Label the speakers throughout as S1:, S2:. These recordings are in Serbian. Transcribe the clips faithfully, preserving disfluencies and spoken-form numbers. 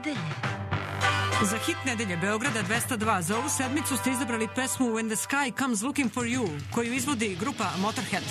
S1: nedelje.
S2: Za hit nedelje Beograda dvesta dva za ovu sedmicu ste izabrali pesmu When the Sky Comes Looking for You, koju izvodi grupa Motorhead.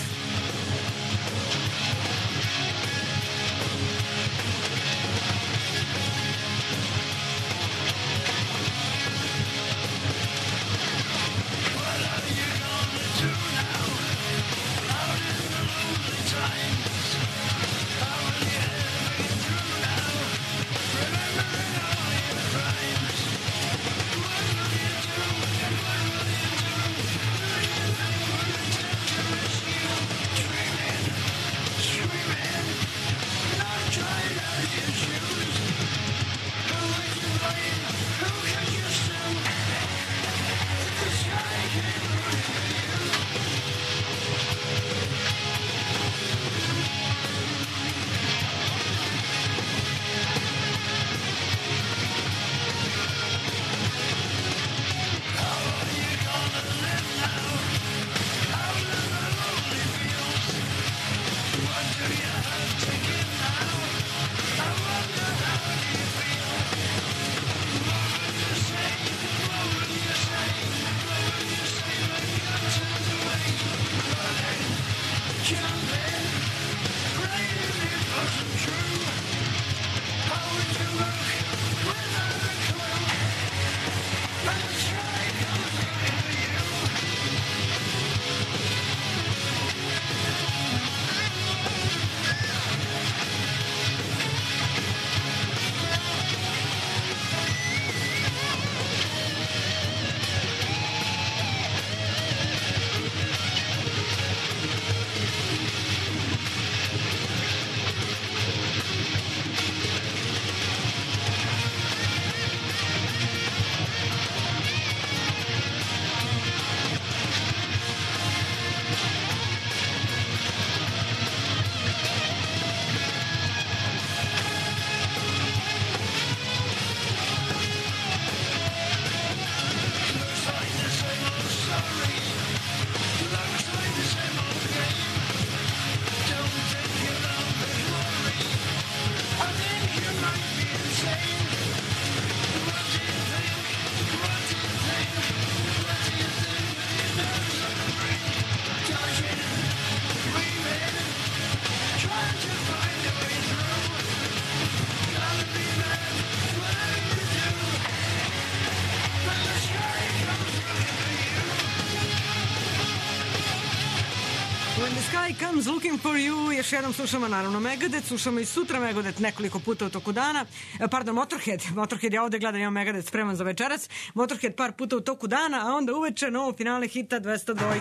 S2: Comes Looking for You, još jednom slušamo naravno Megadeth, slušamo i sutra Megadeth nekoliko puta u toku dana, pardon, Motorhead, Motorhead ja ovde gledam, imam Megadeth spreman za večeras, Motorhead par puta u toku dana, a onda uveče novo finale hita dvesta dva.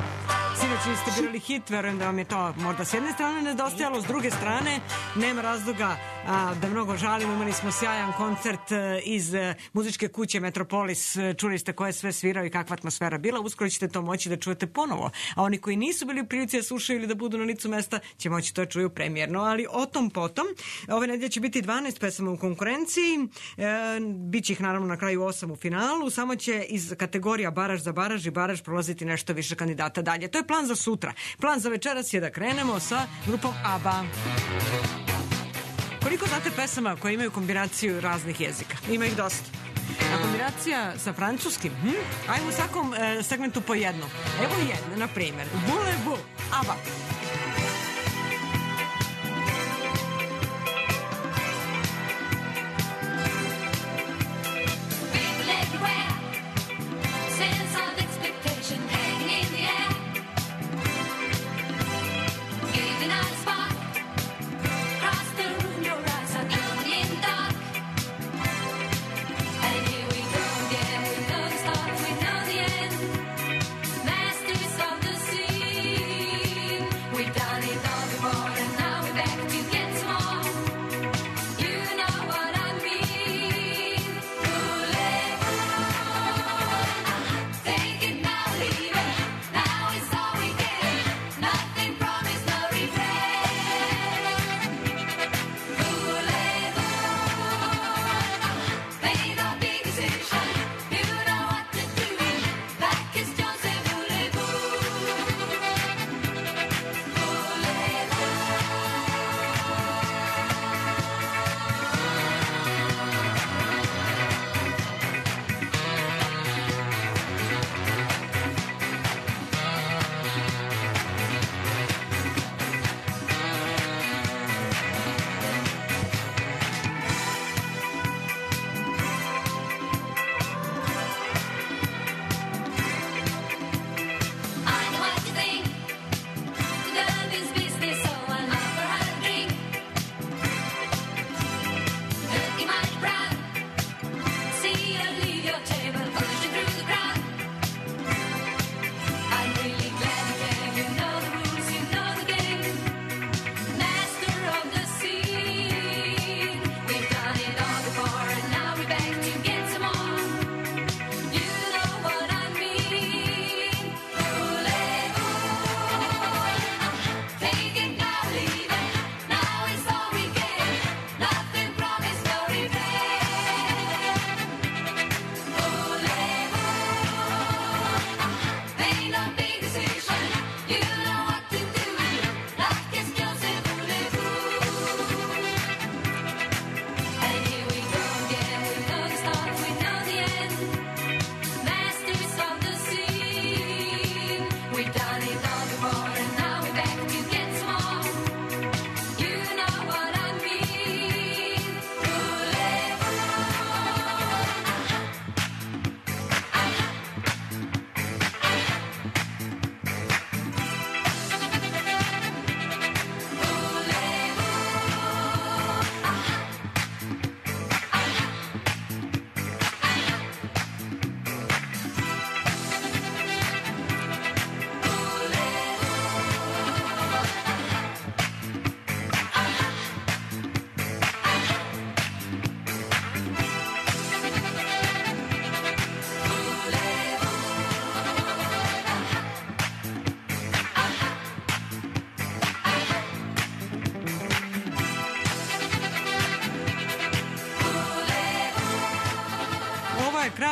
S2: Sinoć ste birali hit, verujem da vam je to možda s jedne strane nedostajalo, s druge strane nema razloga a, da mnogo žalimo, imali smo sjajan koncert a, iz a, muzičke kuće Metropolis, čuli ste ko je sve svirao i kakva atmosfera bila, uskoro ćete to moći da čujete ponovo, a oni koji nisu bili u prilici da slušaju ili da budu na licu mesta će moći to čuju premijerno, ali o tom potom. Ove nedelje će biti dvanaest pesama u konkurenciji, e, bit će ih naravno na kraju osam u finalu, samo će iz kategorija baraž za baraž i baraž prolaziti nešto više kandidata dalje. To je plan za sutra. Plan za večeras je da krenemo sa grupom ABBA. Koliko znate pesama koje imaju kombinaciju raznih jezika? Ima ih dosta. A kombinacija sa francuskim? Hm? Ajmo u svakom e, segmentu po jednu. Evo jedne, na primjer. Voulez-vous, ABBA.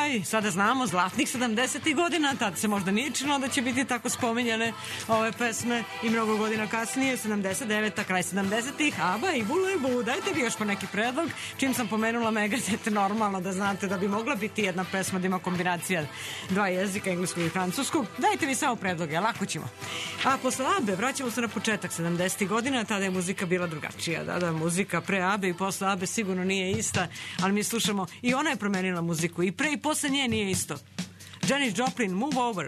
S2: kraj, sada znamo, zlatnih sedamdesetih godina, tad se možda nije činilo da će biti tako spominjane ove pesme i mnogo godina kasnije, sedamdeset deveta, kraj sedamdesetih, ABBA i Bulebu, dajte vi još po neki predlog, čim sam pomenula Megadeth, normalno da znate da bi mogla biti jedna pesma da ima kombinacija dva jezika, engleskog i francuskog, dajte mi samo predloge, lako ćemo. A posle ABBE vraćamo se na početak sedamdesetih godina, tada je muzika bila drugačija, da, da, muzika pre ABBE i posle ABBE sigurno nije ista, ali mi slušamo i ona je promenila muziku i pre i posle nje nije isto. Janis Joplin, Move Over.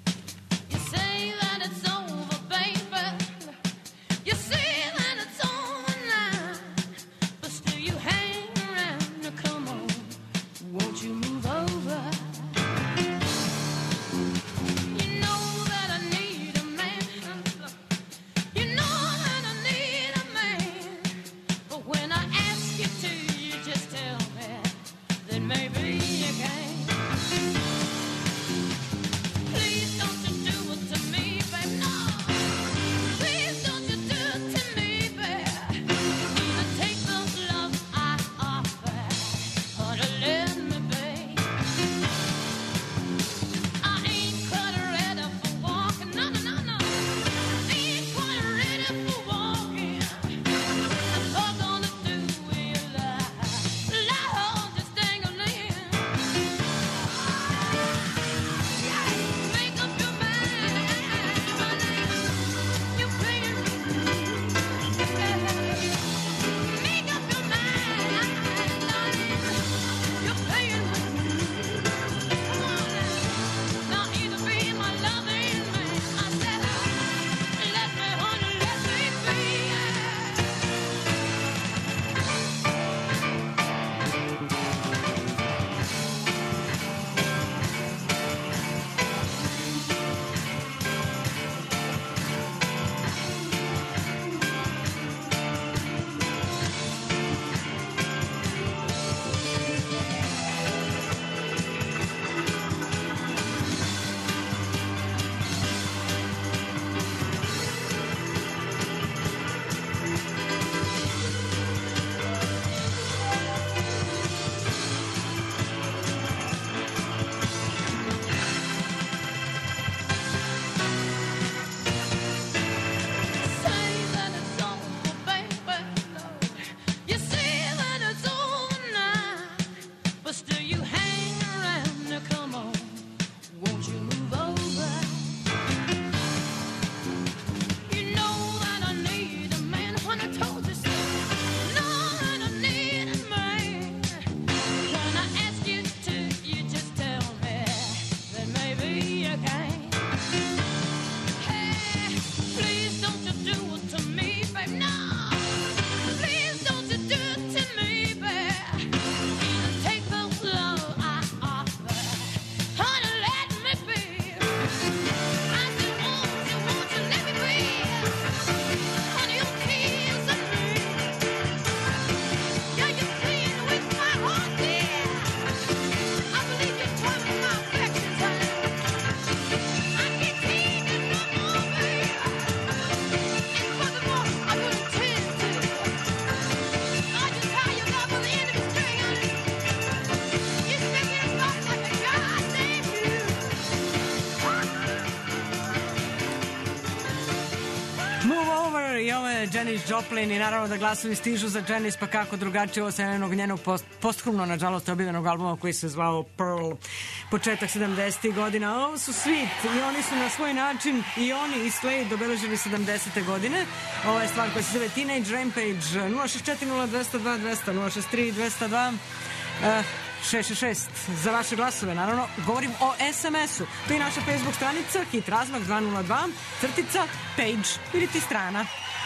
S2: Janis Joplin i naravno da glasovi stižu za Janis, pa kako drugačije ovo sa jednog njenog post, posthumno, nažalost, objavljenog albuma koji se zvao Pearl, početak sedamdesetih godina. Ovo su Sweet i oni su na svoj način i oni i Slade obeležili sedamdesete godine. Ovo je stvar koja se zove Teenage Rampage. Nula šest četiri nula dva nula dva dva nula nula šest tri dva nula dva uh, šest šest šest za vaše glasove, naravno govorim o es em esu. To je naša Facebook stranica Hit Razmak dva nula dva crtica page ili ti strana.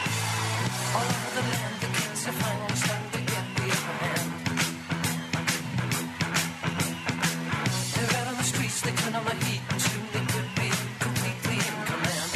S2: All over the land, the kids are finally starting to get the upper hand. They're out on the streets, they turn on the heat, and soon they could be completely in command.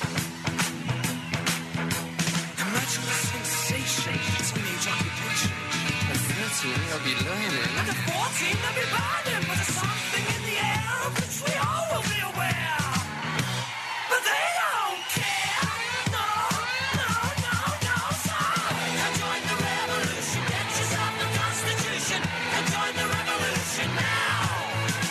S2: Commercial sensation, teenage occupation. At thirteen, they'll be learning. And at fourteen, they'll be burning. But there's something in the air of which we all will be aware. But they don't care. No, no, no, no, sir. And join the revolution. Get yourself the Constitution and join the revolution now.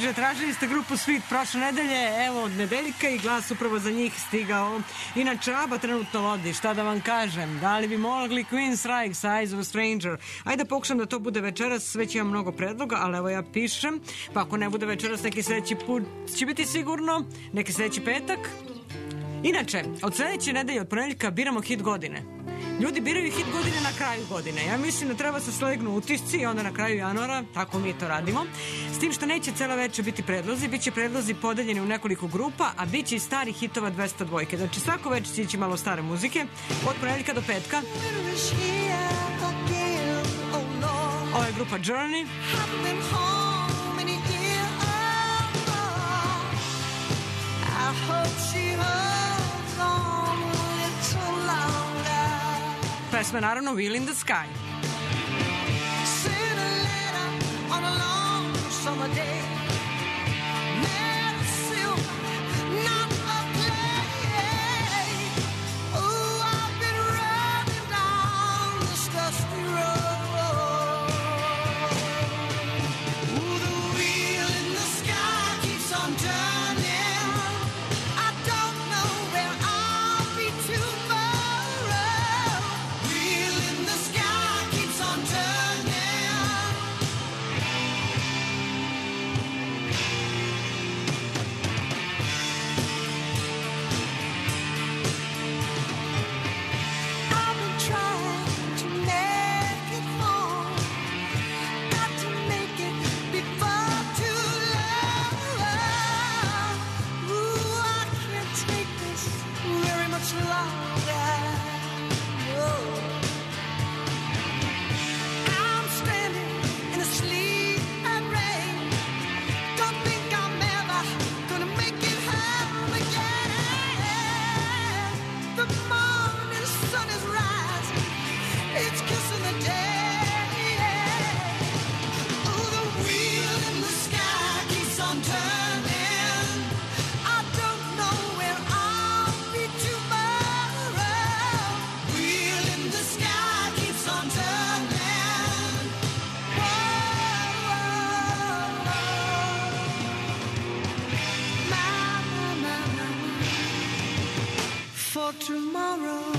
S2: kaže, tražili ste grupu Sweet prošle nedelje, evo od nedeljka i glas upravo za njih stigao. Inače, ABBA trenutno vodi, šta da vam kažem, da li bi mogli Queensryche sa Eyes of a Stranger? Ajde pokušam da to bude večeras, već imam mnogo predloga, ali evo ja pišem, pa ako ne bude večeras, neki sledeći put će biti sigurno, neki sledeći petak. Inače, od sledeće nedelje, od ponedeljka, biramo hit godine. Ljudi biraju hit godine na kraju godine. Ja mislim da treba se slegnu utisci i onda na kraju januara, tako mi to radimo. S tim što neće cela večer biti predlozi, bit će predlozi podeljeni u nekoliko grupa, a bit će i starih hitova dvesta dva. Znači svako večer će ići malo stare muzike, od ponedeljka do petka. Ovo je grupa Journey. I hope she holds on a little longer. Pesma naravno Wheel in the Sky. Send a letter on a long summer day. Made of silver, not of clay. Oh, I've been running down this dusty road. Oh, the wheel in the sky keeps on turning. Tomorrow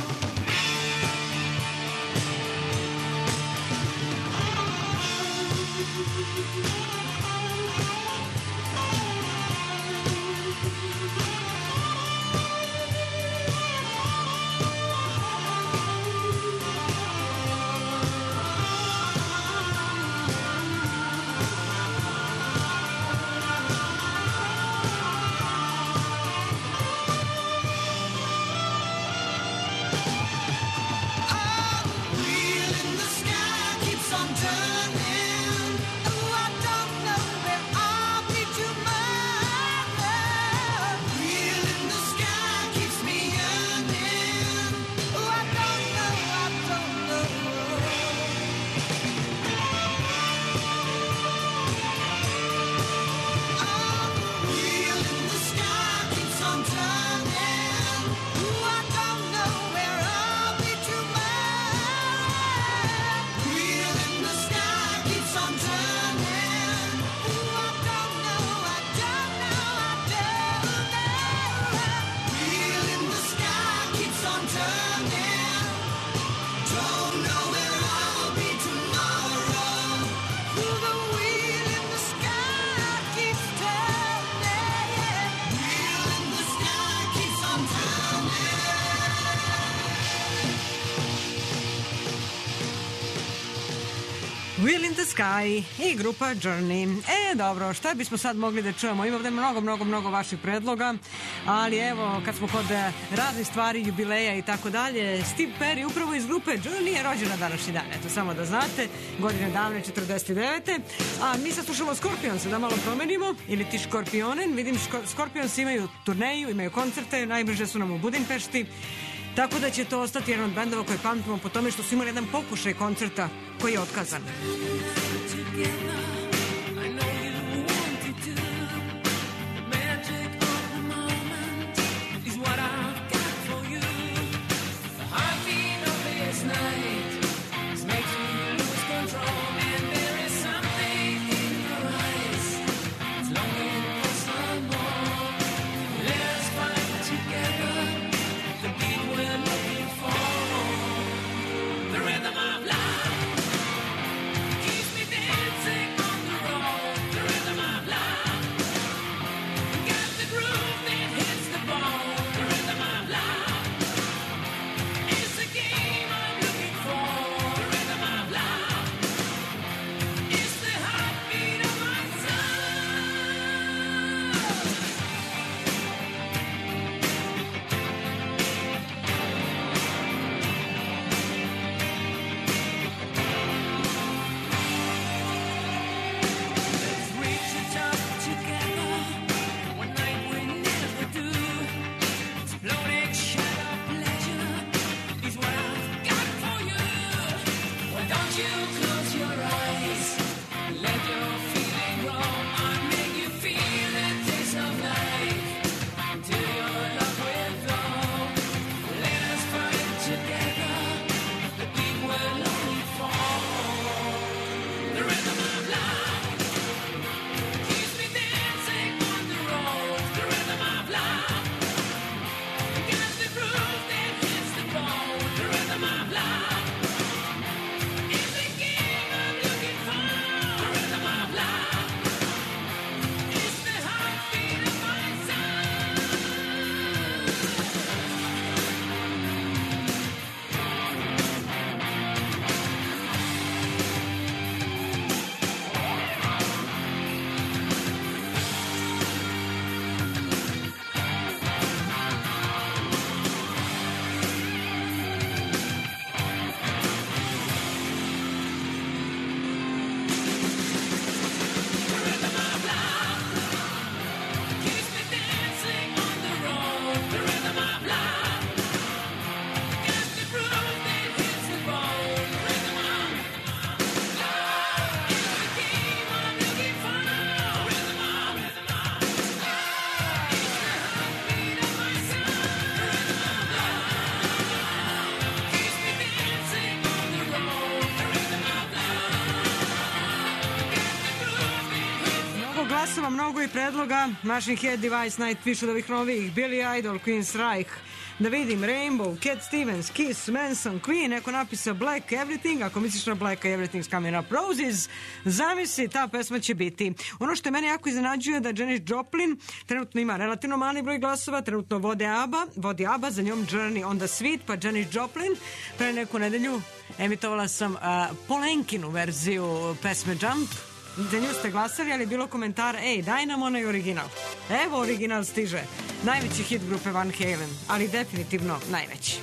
S2: Wheel in the Sky i grupa Journey. E, dobro, šta bismo sad mogli da čujemo? Ima ovde mnogo, mnogo, mnogo vaših predloga, ali evo, kad smo kod raznih stvari, jubileja i tako dalje, Steve Perry upravo iz grupe Journey je rođen na današnji dan. Eto, samo da znate, godine davne četrdeset devete. A mi sad slušamo Scorpions, da malo promenimo, ili ti Škorpionen. Vidim, Scorpions imaju turneju, imaju koncerte, najbliže su nam u Budimpešti. Tako da će to ostati jedan od bendova koji pamtimo po tome što su imali jedan pokušaj koncerta koji je otkazan.
S1: Control, and there is something in your eyes. As long as
S2: mnogo i predloga. Machine Head, Device, Nightwish od ovih novih, Billy Idol, Queen's Reich, da vidim, Rainbow, Cat Stevens, Kiss, Manson, Queen, neko napisa Black Everything, ako misliš na Black Everything's Coming Up Roses, zamisli, ta pesma će biti. Ono što je mene jako iznenađuje da Janis Joplin trenutno ima relativno mali broj glasova, trenutno vode ABBA, vodi ABBA, za njom Journey on the Sweet, pa Janis Joplin, pre neku nedelju emitovala sam uh, Polenkinu verziju pesme Jump. Za nju ste glasali, ali je bilo komentar, ej, daj nam onaj original. Evo original stiže. Najveći hit grupe Van Halen, ali definitivno najveći.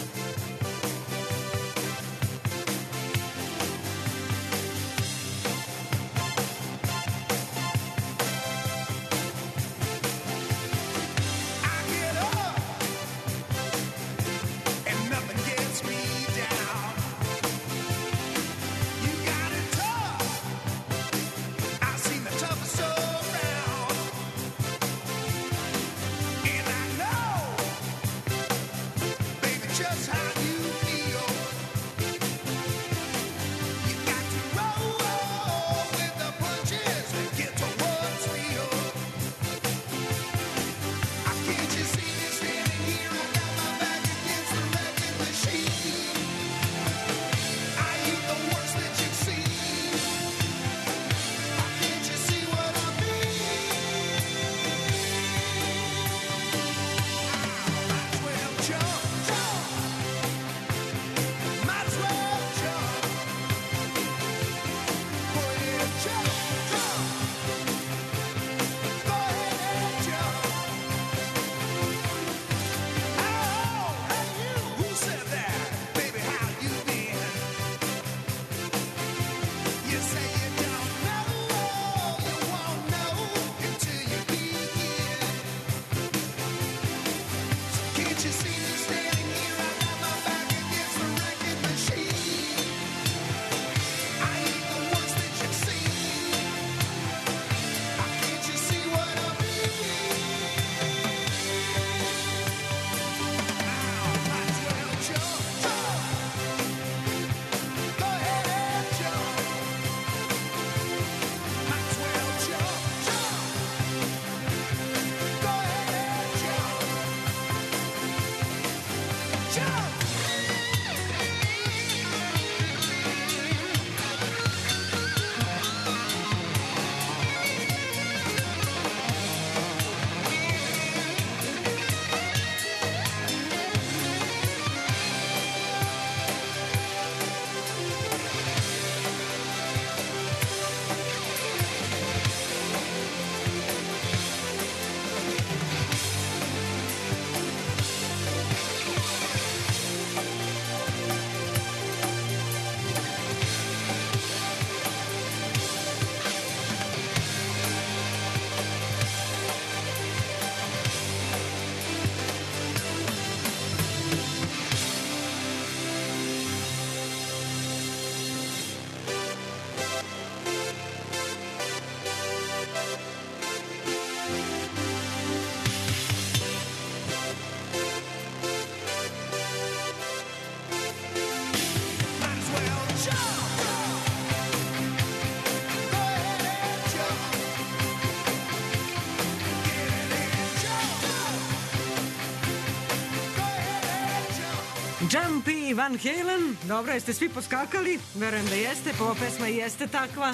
S2: Jumpy, Van Halen, dobro, jeste svi poskakali? Verujem da jeste, pa ova pesma i jeste takva.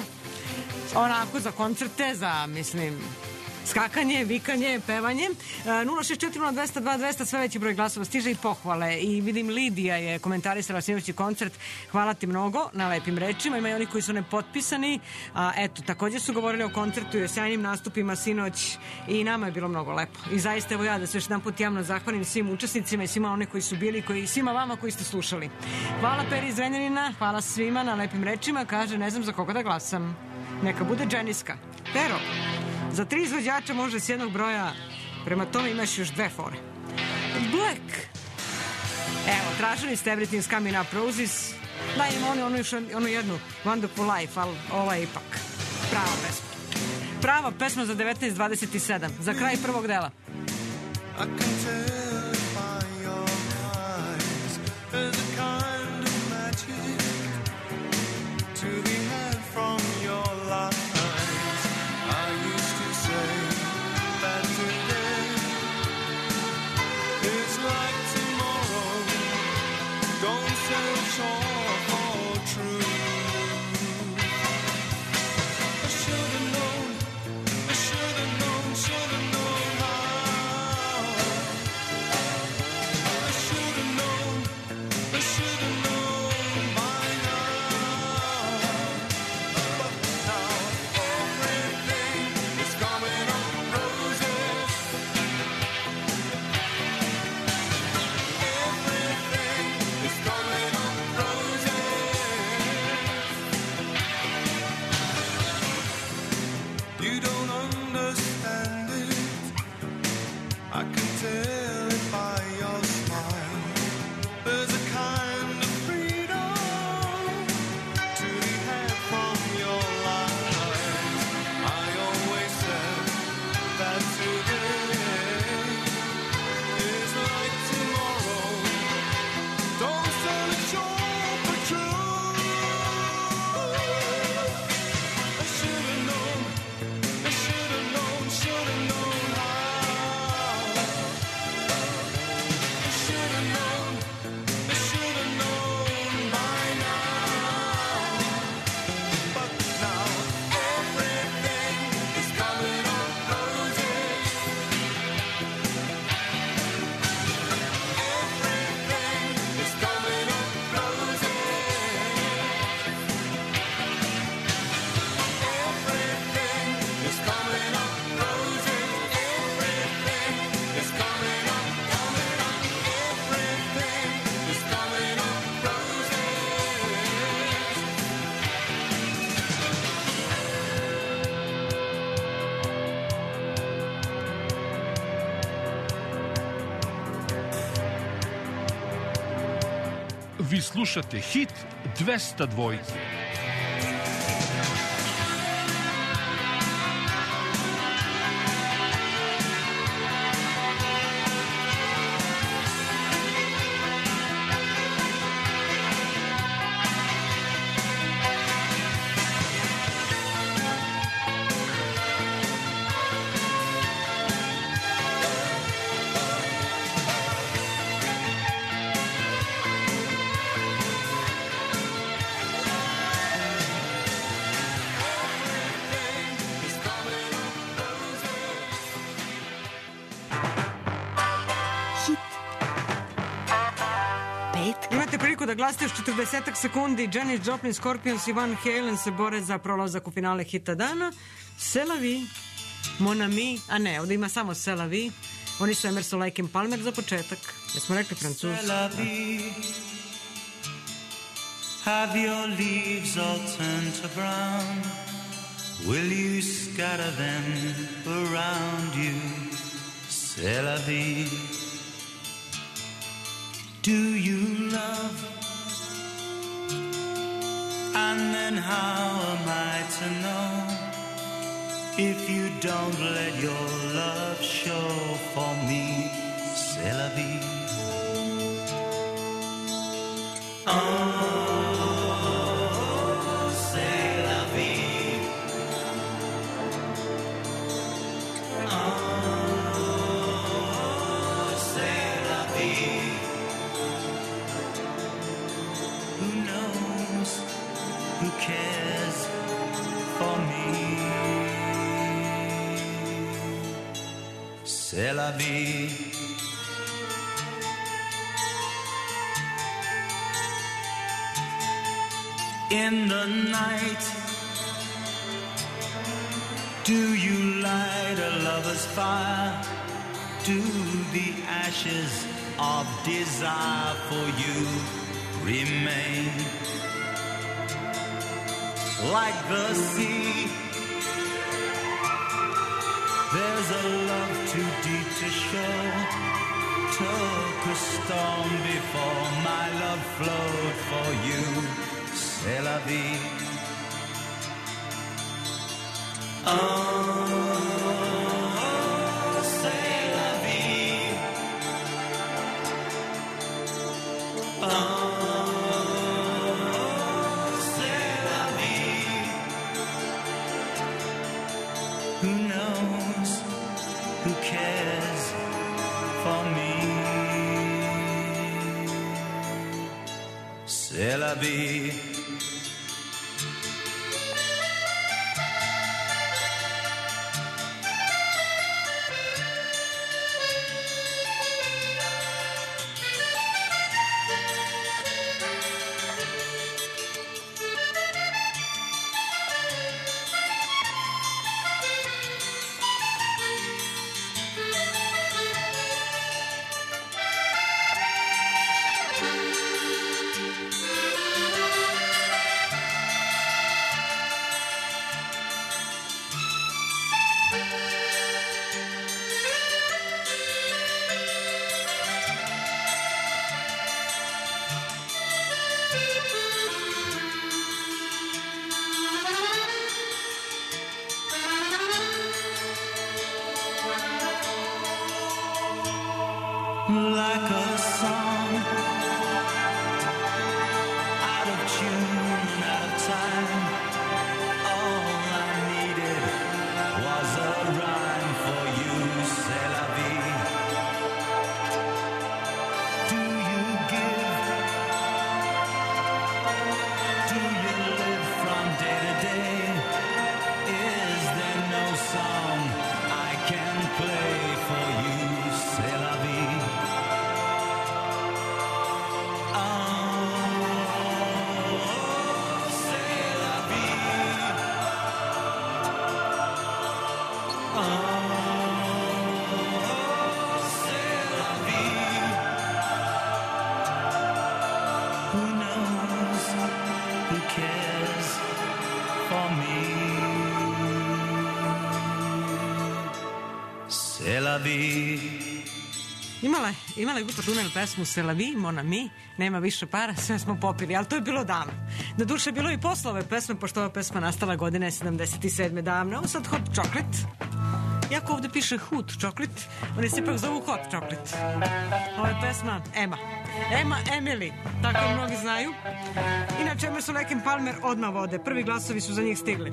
S2: Onako za koncerte, za, mislim, skakanje, vikanje, pevanje. nula šest četiri nula dvesta dva dvesta, sve veći broj glasova stiže i pohvale. I vidim, Lidija je komentarisala sinoćni koncert. Hvala ti mnogo na lepim rečima. Ima i oni koji su nepotpisani. A, eto, također su govorili o koncertu i o sjajnim nastupima sinoć i nama je bilo mnogo lepo. I zaista evo ja da se još jedan put javno zahvalim svim učesnicima i svima one koji su bili i svima vama koji ste slušali. Hvala Peri iz Zrenjanina, hvala svima na lepim rečima. Kaže, ne znam za koga da glasam. Neka bude Dženiska. Pero, za tri izvođača može s jednog broja, prema tome imaš još dve fore. Black. Evo, tražili ste Everything's Coming Up Roses. Daj im ono, ono, ono jednu Wonderful Life, ali ova je ipak prava pesma. Prava pesma za devetnaest dvadeset sedam, za kraj prvog dela. I can tell by your eyes there's a kind of magic to be had from your lies. I used to say
S1: Vi slušate hit dvesta dva.
S2: Da glasite još četrdesetak sekundi. Janis Joplin, Scorpions i Van Halen se bore za prolazak u finale hita dana. C'est la vie, mon ami. A ne, ovdje ima samo C'est la vie. Oni su Emerson, Lake and Palmer za početak. Jesmo rekli Francuz?
S3: C'est la vie. Have your leaves all turned to brown? Will you scatter them around you? C'est la vie. Do you love? And then how am I to know if you don't let your love show for me? C'est la vie. Oh, c'est la vie. Oh, c'est la vie. Who knows? Who cares for me? C'est la vie. In the night, do you light a lover's fire? Do the ashes of desire for you remain? Like the sea, there's a love too deep to show. Took a storm before my love flowed for you. C'est la vie. Oh, c'est la vie. Oh, c'est la vie. Who knows? Who cares for me? c'est la vie.
S4: Like a song, out of tune and out of time. All I needed was a rhyme for you, c'est la vie. Do you give? Do you live from day to day? Is there no song I can play for you, c'est la vie?
S2: Imala je, imala je Grupa Tunel pesmu C'est la vie, mon ami, nema više para, sve smo popili, ali to je bilo davno. Na duše bilo i posle ove pesme, pošto ova pesma nastala godine sedamdeset sedme davno. Ovo sad Hot Chocolate. Jako ovde piše Hot Chocolate, oni se ipak zovu Hot Chocolate. Ovo je pesma Emma. Emma Emily, tako mnogi znaju. Inače, Emerson Lake and Palmer odmah vode, prvi glasovi su za njih stigli.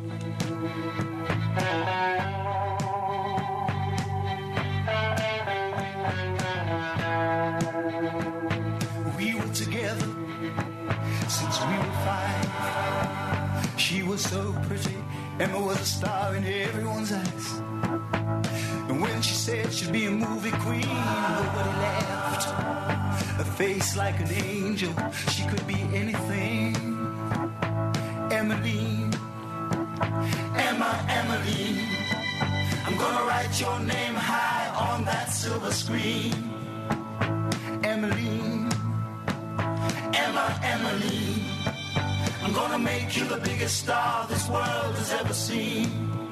S4: Together since we were five. She was so pretty, Emma was a star in everyone's eyes. And when she said she'd be a movie queen, nobody laughed. A face like an angel, she could be anything. Emmeline, Emma, Emmeline, I'm gonna write your name high on that silver screen. Emmeline, Emma, Emmeline, I'm gonna make you the biggest star this world has ever seen.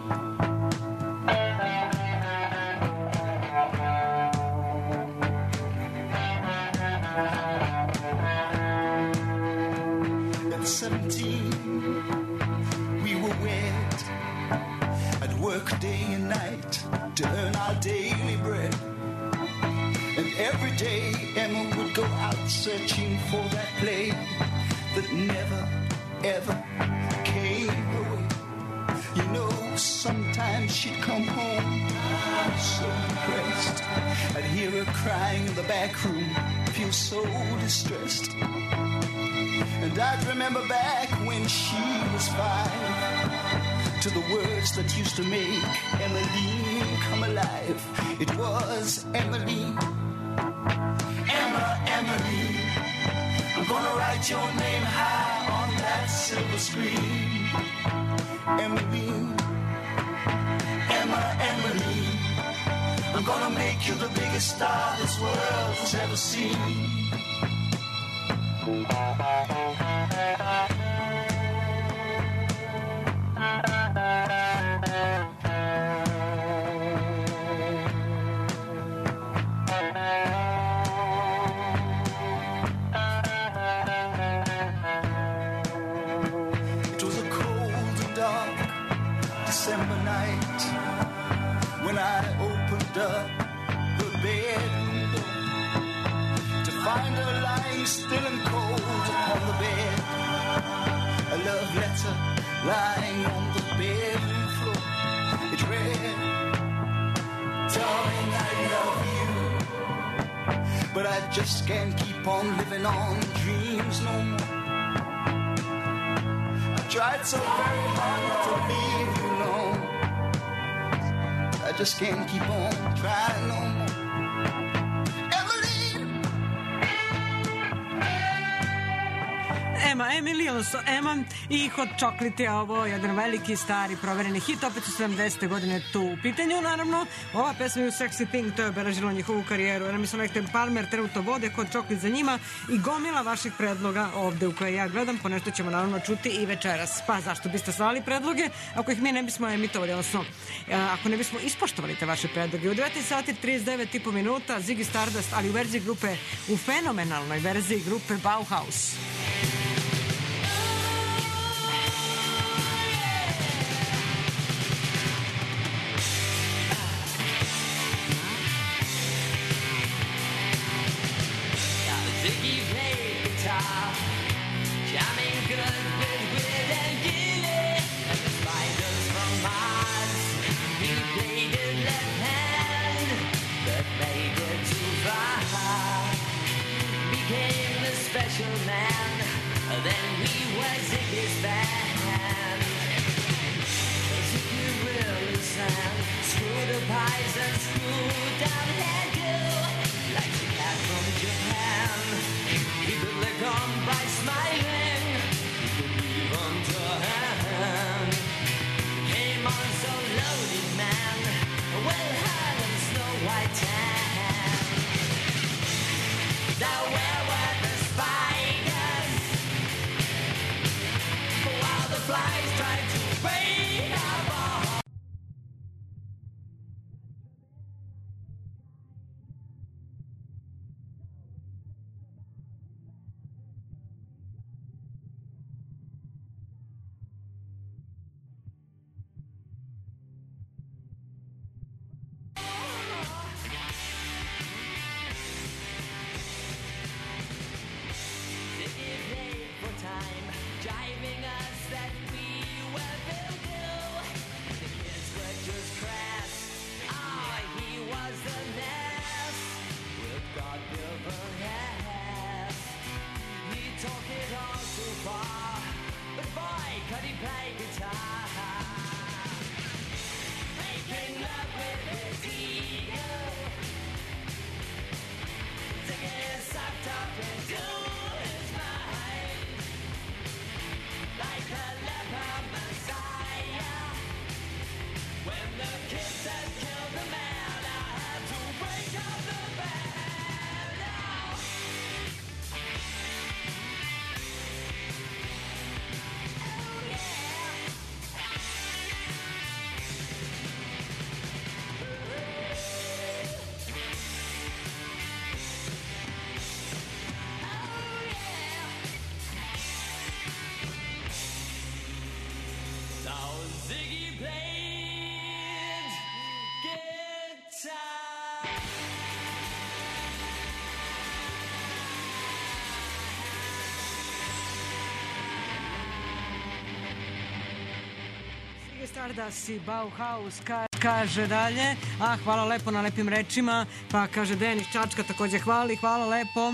S4: At seventeen, we were wed. I'd work day and night to earn our daily bread. And every day Emma would go out searching for that play that never, ever came her way. You know, sometimes she'd come home so depressed. I'd hear her crying in the back room, feel so distressed. And I'd remember back when she was five, to the words that used to make Emmeline come alive. It was Emmeline, Emma, Emmeline, I'm gonna write your name high on that silver screen. Emmeline, Emma, Emmeline, I'm gonna make you the biggest star this world has ever seen. It was a cold and dark December night when I opened up the bedroom door to find her lying still and cold upon the bed. A love letter lying on the bedroom floor. It read, darling, I love you. but I just can't keep on living on dreams no more. I tried so very hard to leave you alone. I just can't keep on trying no more.
S2: Emma, Emily, odnosno Emma i Hot Chocolate je ovo jedan veliki, stari, provereni hit, opet su sedamdesete godine tu u pitanju, naravno. Ova pesma je Sexy Thing, to je obeležilo njihovu karijeru. Jer mi su nekde Palmer trenutno vode, Hot Chocolate za njima i gomila vaših predloga ovde u koje ja gledam, po nešto ćemo naravno čuti i večeras. Pa zašto biste slali predloge ako ih mi ne bismo emitovali, odnosno ako ne bismo ispoštovali te vaše predloge. U devetnaest sati trideset devet i po minuta Ziggy Stardust, ali u verziji grupe, u fenomenalnoj verziji grupe Bauhaus. Stardust i Bauhaus ka, kaže dalje, a hvala lepo na lepim rečima, pa kaže Denis Čačka takođe hvali, hvala lepo,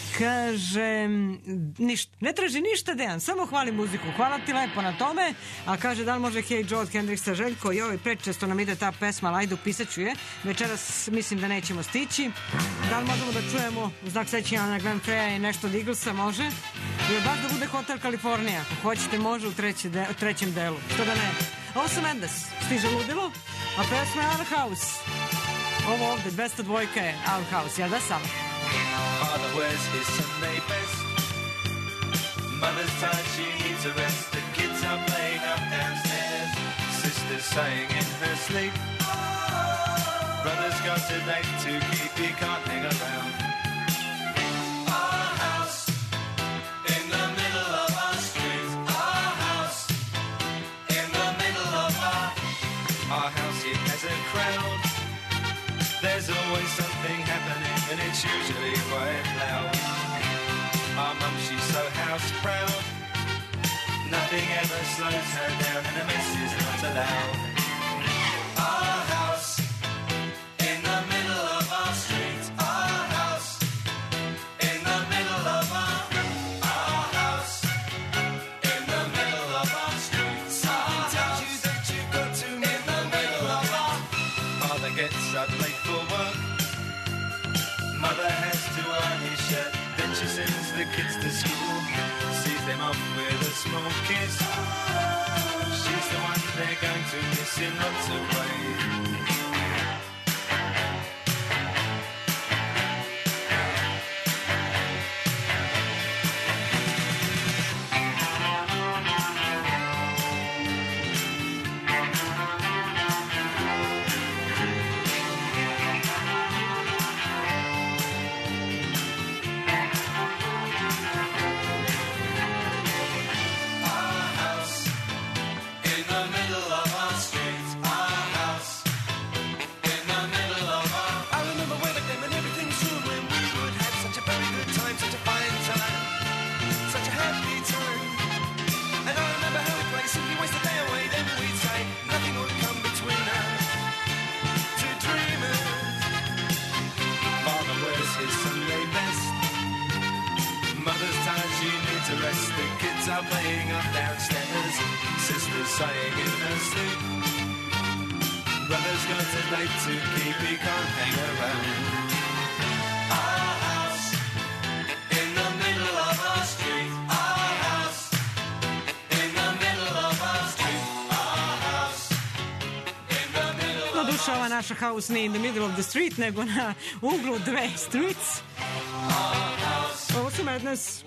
S2: kaže ništa, ne traži ništa Dejan, samo hvali muziku, hvala ti lepo na tome, a kaže da li može Hey Joe od Hendrixa Željko, joj, prečesto nam ide ta pesma, ali ajde upisat ću je, večeras mislim da nećemo stići, da li možemo da čujemo u znak sećanja na Glenn Freya i nešto od Eaglesa, može, ili baš da bude Hotel California, ako hoćete može u treći de, trećem delu, što da ne. Ovo su Mendes, stiže ludilo, a pesma je Our House. Ovo ovde, dvesta dva je Our House, jel da sam?
S3: Father wears his Sunday best. Mother's tired, she needs a rest. The kids are playing up downstairs. Sister's sighing in her sleep. Brother's got a date to keep, he can't hang around. Our house in the middle of our street. Our house in the middle of our Our house, it has a crowd. There's always something happening and it's usually quite loud. Our mum, she's so house proud. Nothing ever slows her down and a mess is not allowed. Our house in the middle of our street. Our house to school, sees them off with a small kiss. She's the one they're going to miss in lots of ways. Playing up downstairs, sisters sighing in her sleep. Brother's got a date to keep, he can't hang around. Our house in the middle of our street. Our house in the middle of our street. Our house in the middle of our street.
S2: No duša, ova naša house nije in the middle of the street, nego na uglu dve streets. Ovo su Madness.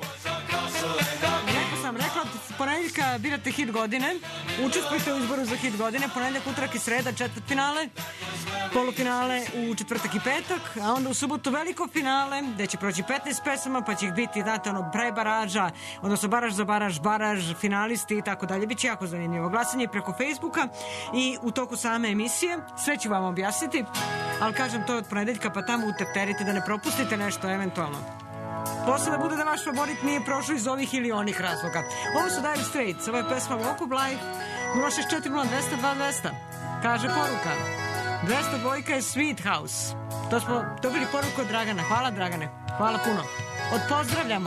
S2: Neko sam rekla, od ponedjeljka birate hit godine, učestvujte u izboru za hit godine, ponedjeljak, utorak i sreda, četvrtfinale, polufinale u četvrtak i petak, a onda u subotu veliko finale, gde će proći petnaest pesama, pa će ih biti, znate, ono, pre baraža, odnosno baraž za baraž, baraž, finalisti i tako dalje. Biće jako zanimljivo glasanje preko Facebooka i u toku same emisije. Sve ću vam objasniti, ali kažem, to je od ponedjeljka, pa tamo utepterite da ne propustite nešto eventualno. Posle da bude da vaš favorit nije prošao iz ovih ili onih razloga. Ovo su Dire Straits, ovo je pesma Walk of Life, nula šest četiri nula dvesta dva dvesta. Kaže poruka, dvesta dvojka je Sweet House. To smo dobili poruku od Dragana. Hvala Dragane, hvala puno. Od pozdravljamo.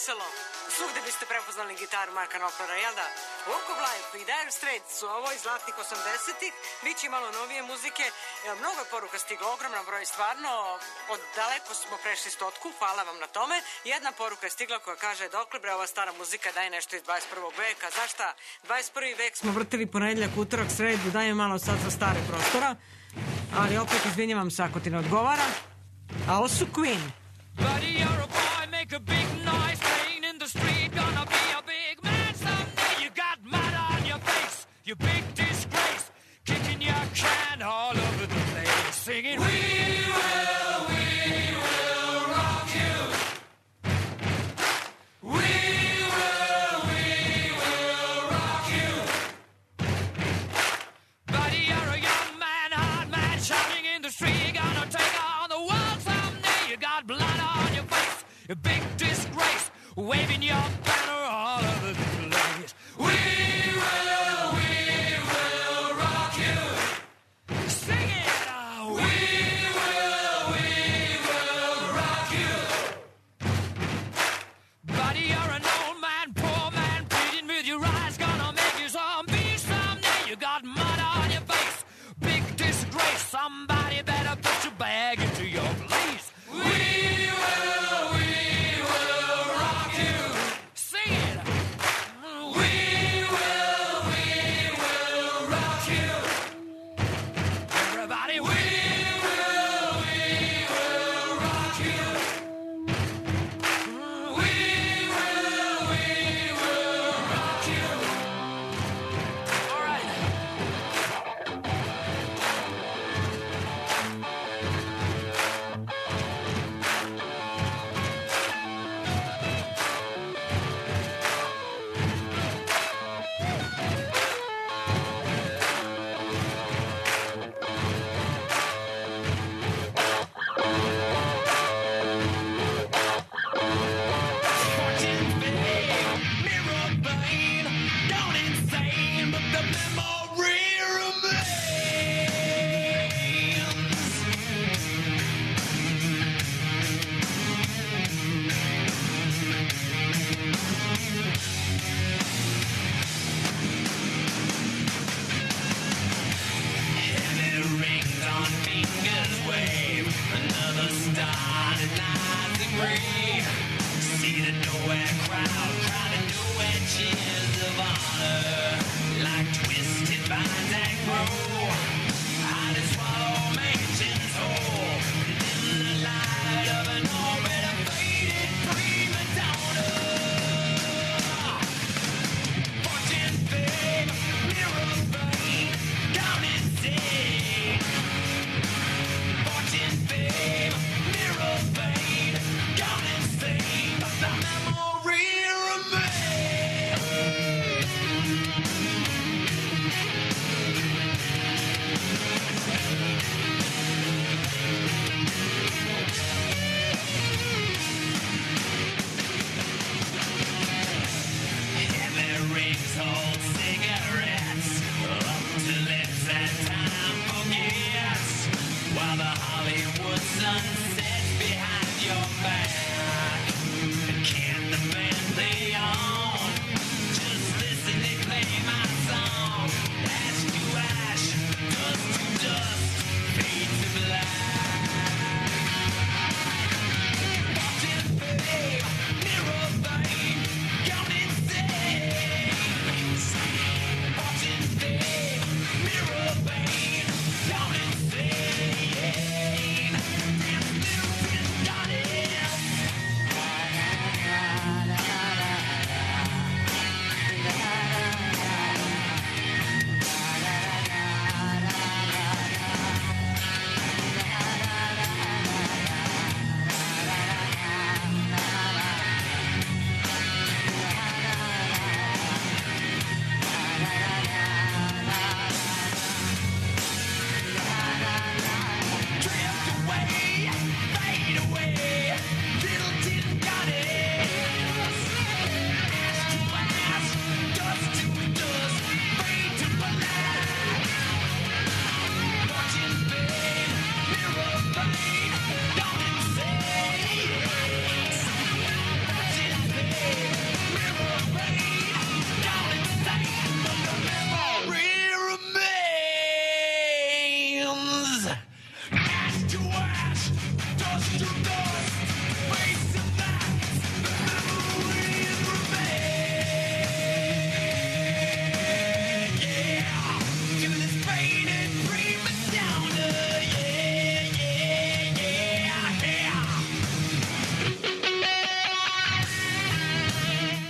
S2: veselo. Svugde biste prepoznali gitaru Marka Knopflera, jel da? Walk of Life i Dire Straits su ovo iz zlatnih osamdesetih, bit će malo novije muzike. Mnogo je poruka stigla, ogroman broj stvarno, od daleko smo prešli stotku, hvala vam na tome. Jedna poruka je stigla koja kaže, dokle bre ova stara muzika, daj nešto iz dvadeset prvog veka, znaš šta, dvadeset prvi vek smo vrtili ponedjeljak, utorak, sredu, daj malo sad za stare prostora, ali opet izvinjavam se ako ti ne odgovara. A ovo su Queen.
S5: Buddy, you're a boy, make a big noise, playing in the street, gonna be a big man someday. You got mud on your face, you big disgrace, kicking your can all over the place, singing, we will, we will rock you. We will, we will rock you. Buddy, you're a young man, hard man, shouting in the street, gonna take on the world someday. You got blood on your face, a big disgrace.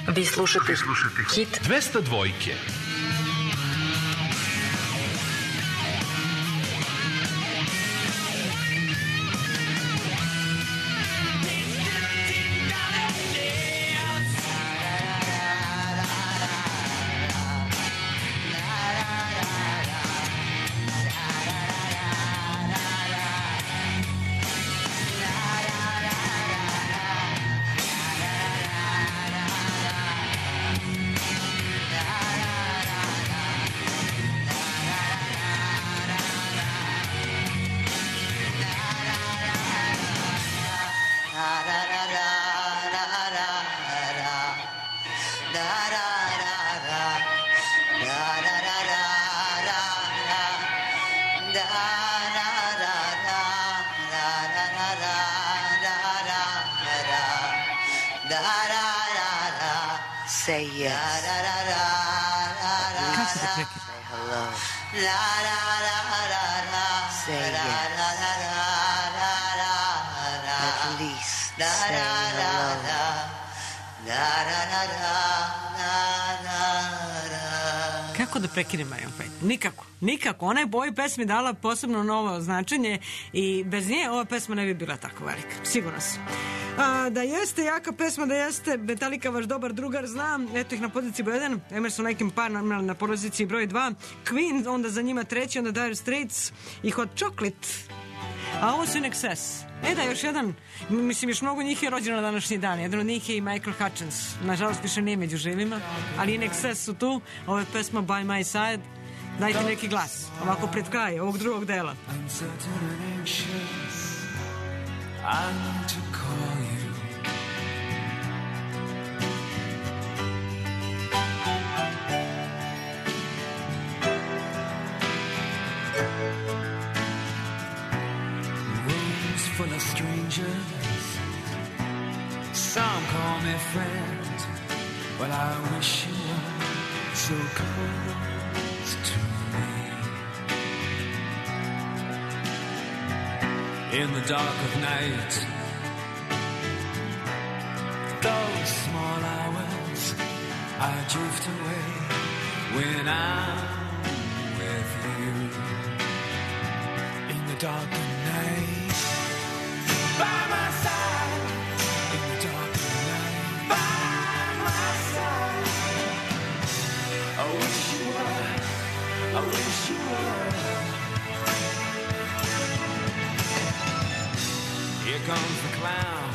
S6: Vi slušate,
S1: Vi slušate
S6: Hit
S1: dvesta dvojke.
S6: Say yes.
S2: Kako se prekida?
S6: Say hello. Say yes. At least say hello.
S2: Kako da prekinem Marion Faith? Nikako, nikako. Ona je ovoj pesmi dala posebno novo značenje i bez nje ova pesma ne bi bila tako velika. Sigurno sam. A, da jeste jaka pesma, da jeste Metallica vaš dobar drugar, znam, eto ih na poziciji broj jedan, Emerson nekim par na, na poziciji broj dva, Queen, onda za njima treći, onda Dire Straits i Hot Chocolate, a ovo su In Excess. E da, još jedan, mislim još mnogo njih je rođeno na današnji dan, jedan od njih je i Michael Hutchence, nažalost više nije među živima, ali In Excess su tu, ovo je pesma By My Side, dajte neki glas, ovako pred kraj ovog drugog dela.
S3: I need to call you. Rooms full of strangers. Some call me friend. Well, I wish you were so close to me. In the dark of night, those small hours I drift away when I'm with you. In the dark of night, by my side. In the dark of night, by my side. I wish you were, I wish you were. Here comes the clown.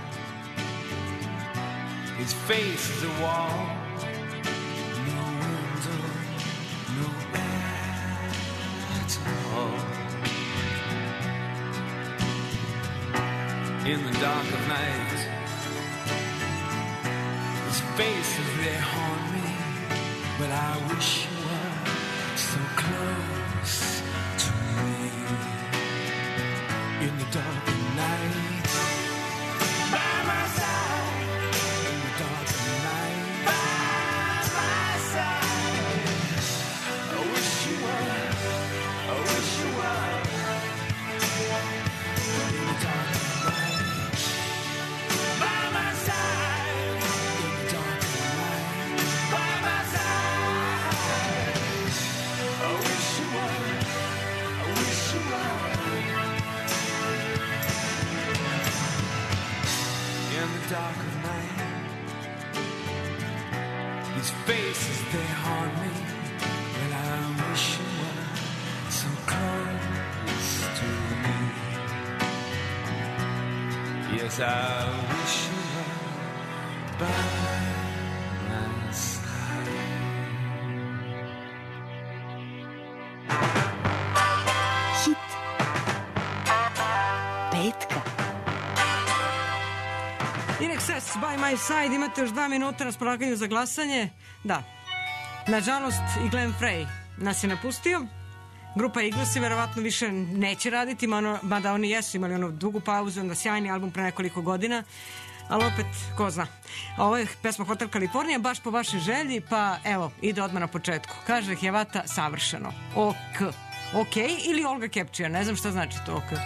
S3: His face is a wall. No window, no air at all. In the dark of night, his face is there haunt me. But I wish you were so close to me. In the dark of night, by my side. In the dark of night, by my side. I wish you were, I wish you were. In the dark of night, by my side. In the dark of night, by my side. I wish you were, I wish you were. In the dark of night, his face is there on me. And I wish you were so close to me. Yes, I wish you were by my side.
S6: Hit petka.
S2: In Excess, By My Side, imate još dva minuta na raspolaganju za glasanje. Da, nažalost i Glenn Frey nas je napustio. Grupa Eaglesi verovatno više neće raditi, mada oni jesu imali onu dugu pauzu, onda sjajni album pre nekoliko godina, ali opet, ko zna. A ovo je pesma Hotel California, baš po vašoj želji, pa evo, ide odmah na početku. Kaže Hjevata savršeno. Ok. Ok ili Olga Kepčija, ne znam šta znači to ok.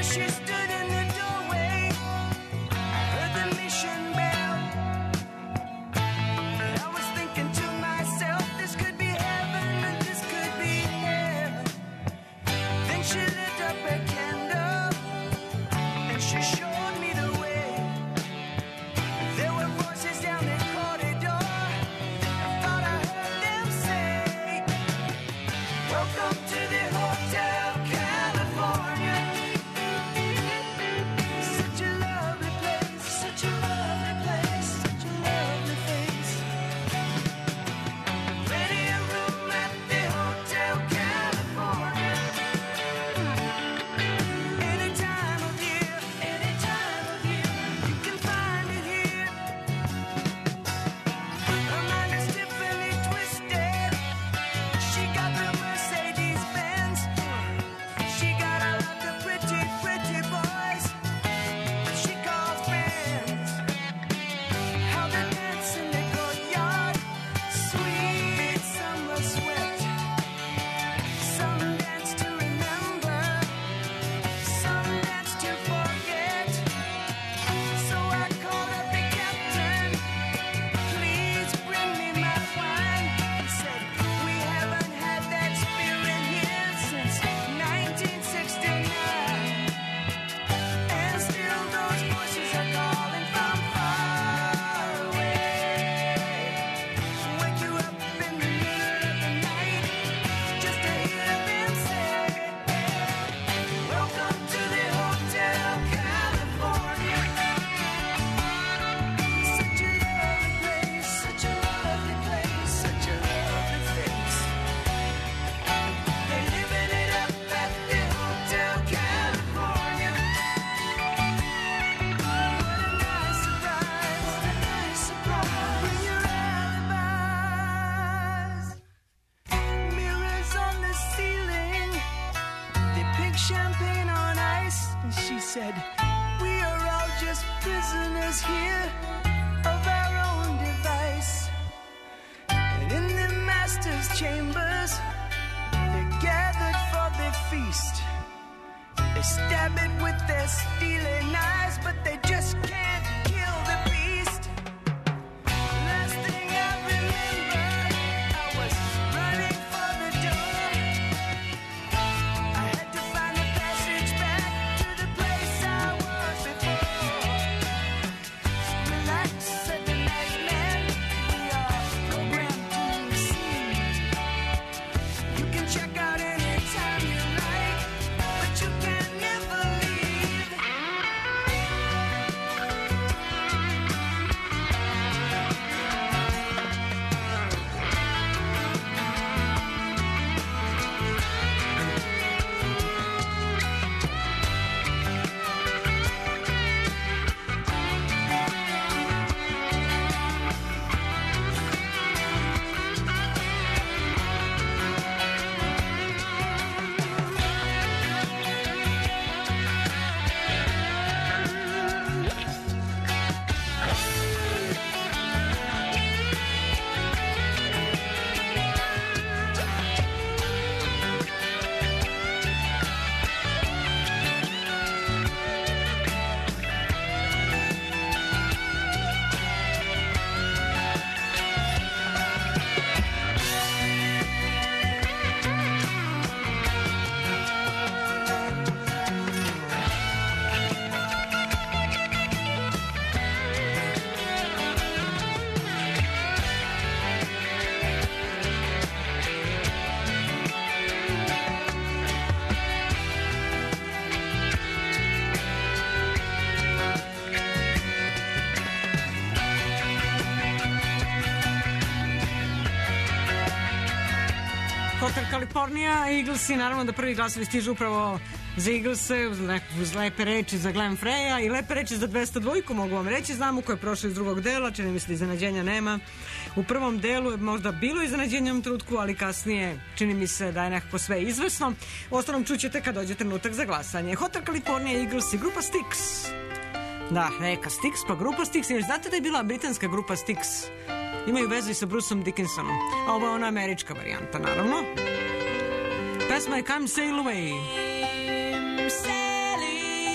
S7: she stood in the doorway, I heard the mission bell. And I was thinking to myself, this could be heaven and this could be hell. Then she lit up a candle and she showed me the way. There were voices down the corridor. I thought I heard them say, welcome to the Hotel California. Such a lovely place, such a lovely place, such a lovely face. Plenty of room at the Hotel California. Any time of year, any time of year, you can find it here. Her mind is Tiffany twisted. She got the Mercedes Benz. She got a lot of pretty, pretty boys that she calls friends. How they dance in the courtyard, sweet summer sweat. Some dance to remember, some dance to forget. So I called up the captain, please bring me my wine. He said, we haven't had that spirit here since nineteen sixty-nine. And still those voices are calling from far away. Wake you up in the middle of the night just to hear them say, welcome to the Hotel California. Such a lovely place, such a lovely place, such a lovely face. They're living it up at the Hotel California. What a nice surprise, what a nice surprise when your alibis. Mirrors on the ceiling, they pink champagne on ice. And she said, we are all just prisoners here of our own device. And in the master's chambers, they're gathered for the feast. They stab it with their steely knives, but they just can't kill the beast. Last thing I remember, I was running for the door. I had to find a passage back to the place I was before. Relax, said the night man, we are programmed to see. You can check out anytime you like, but you can never leave.
S2: Hotel California, Eaglesi, naravno da prvi glasovi stižu upravo za Eaglese, uz, le, uz lepe reči za Glenn Freya i lepe reči za dvesta dva, mogu vam reći, znamo ko je prošao iz drugog dela, čini mi se da iznenađenja nema. U prvom delu je možda bilo iznenađenja u trutku, ali kasnije čini mi se da je nekako sve izvesno. Ostalom čućete kad dođe trenutak za glasanje. Hotel California, Eaglesi, grupa Styx. Da, neka Styx, pa grupa Styx. Jer znate da je bila britanska grupa Styx? Imaju vezu i sa Bruceom Dickinsonom. A ovo je ona američka varijanta, naravno. Pesma je Come Sail Away.
S7: Sailing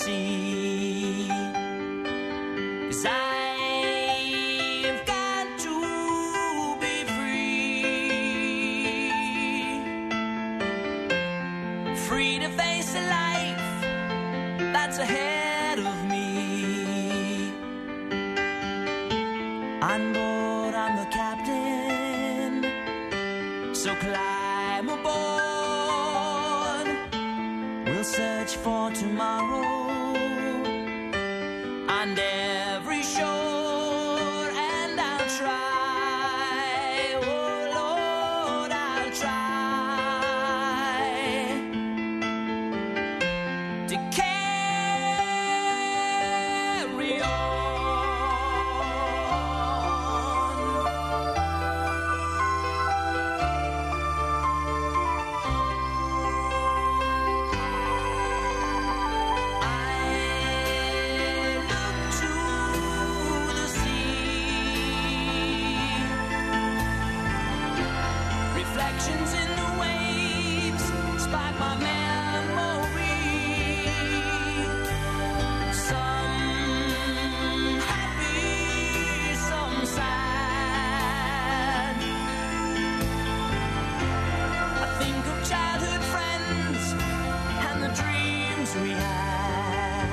S7: see. 'Cause I've got to be free. Free to face a life that's ahead of me. On board, I'm the captain, so climb aboard. We'll search for tomorrow on every shore, and I'll try, oh Lord, I'll try to carry on. Reflections in the waves spark my memory. Some happy, some sad. I think of childhood friends and the dreams we had.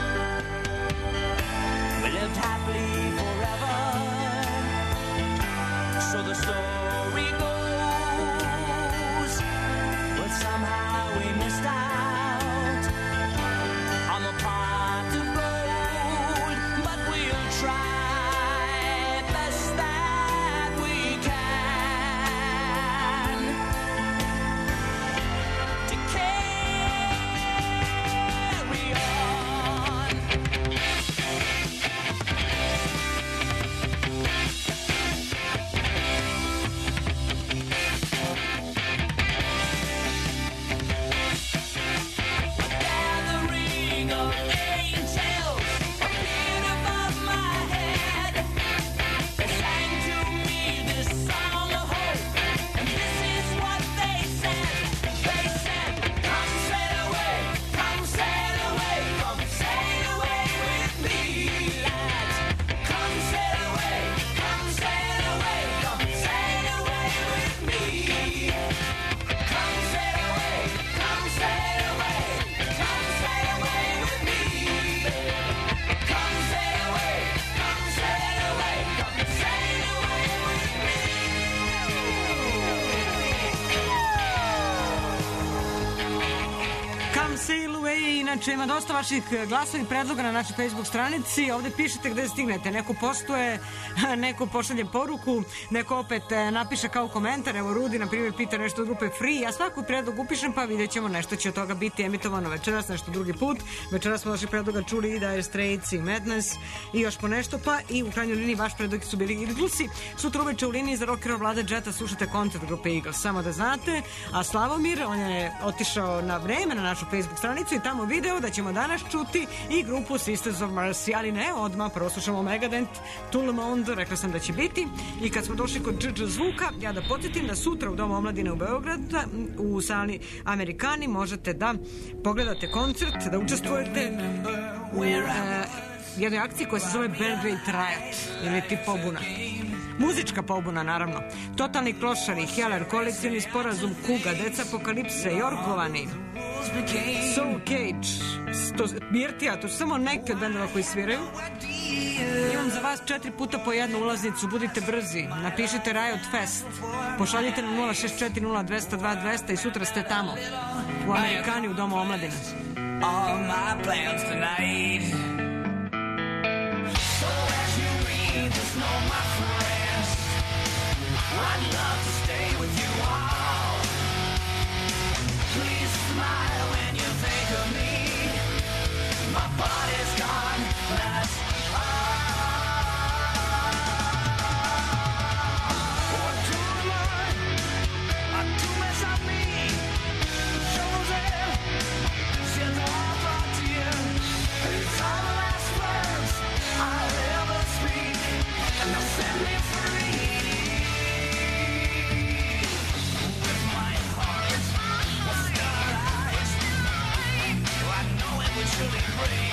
S7: We lived happily forever, so the story goes. But somehow we missed out on the pot of gold. But we'll try best that we can to carry on. Gathering of angels appeared above my head. They sang to me this song of hope, and this is what they said. They said, "Come sail away, come sail away, come sail away with me, lads. Come sail away, come sail away, come sail away with me. Come sail away, come sail away, come sail away with me. Come sail away, come sail away, come sail away with me."
S2: Come Sail Away, inače ima dosta vaših glasovih predloga na našoj Facebook stranici. Ovde pišete gde stignete. Neko postuje, neko pošalje poruku, neko opet e, napiše kao komentar. Evo Rudi, na primjer, pita nešto od grupe Free. Ja svaku predlog upišem, pa vidjet ćemo nešto će od toga biti emitovano večeras, nešto drugi put. Večeras smo vaših predloga čuli i Dire Straits i Madness i još po nešto, pa i u krajnjoj liniji vaš predlog su bili Eaglesi. Sutra uveče u liniji za rockera Vlada Jetta slušate koncert grupe Eagles, samo da znate. A Slavomir, on je otišao na vreme na našu Facebook stranicu i tamo video da ćemo danas čuti i grupu Sisters of Mercy, ali ne odmah, prvo slušamo Megadeth, Tout le monde, rekla sam da će biti. I kad smo došli kod dž dž zvuka, ja da podsjetim da sutra u Domu omladine u Beogradu u sali Amerikani možete da pogledate koncert, da učestvujete u e, jednoj akciji koja se zove Belgrade Riot ili ti pobuna. Muzička pobuna, naravno. Totalni klošari, Heller, kolektivni sporazum, Kuga, Deca Apokalipse, Jorgovani, Soul Cage, sto, Birtija, to su samo neke od bendova koji sviraju. Imam za vas četiri puta po jednu ulaznicu, budite brzi, napišite Riot Fest, pošaljite na nula šest četiri nula dva nula dva dva nula i sutra ste tamo, u Amerikani u Domu omladine.
S7: All my plans tonight. So as you read this note, my friends, I'd love to stay with you all. Please smile when you think of me. My body's gone, that's all. What to learn, or to mess up me, shows it. She's all brought to you. It's all the last words I'll ever speak, and they'll set me free. With my heart, with star eyes, I know it would surely break.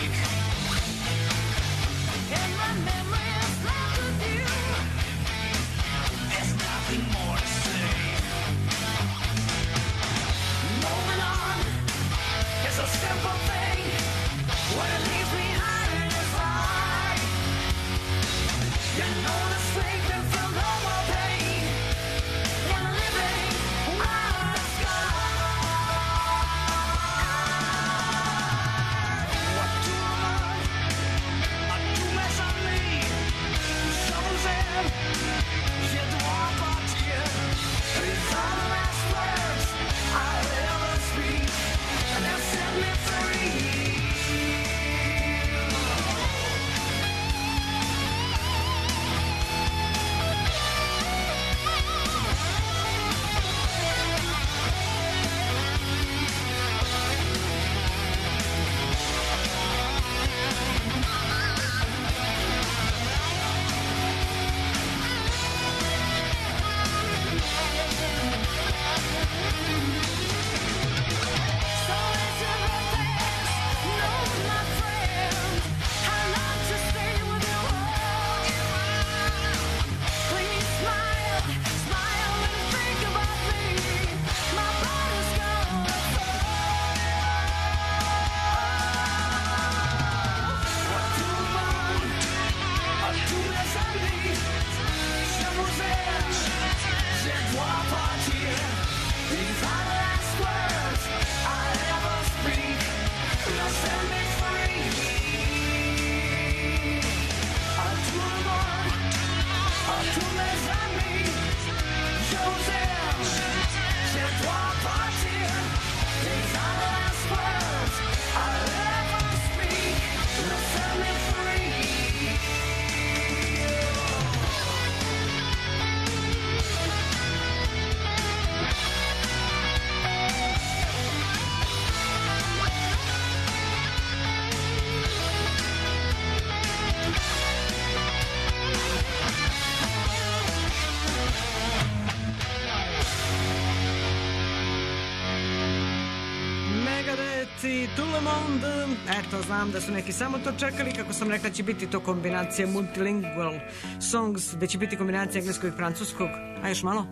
S2: Eto, znam da su neki samo to čekali, kako sam rekla će biti to kombinacija multilingual songs, da će biti kombinacija engleskog i francuskog. A još malo?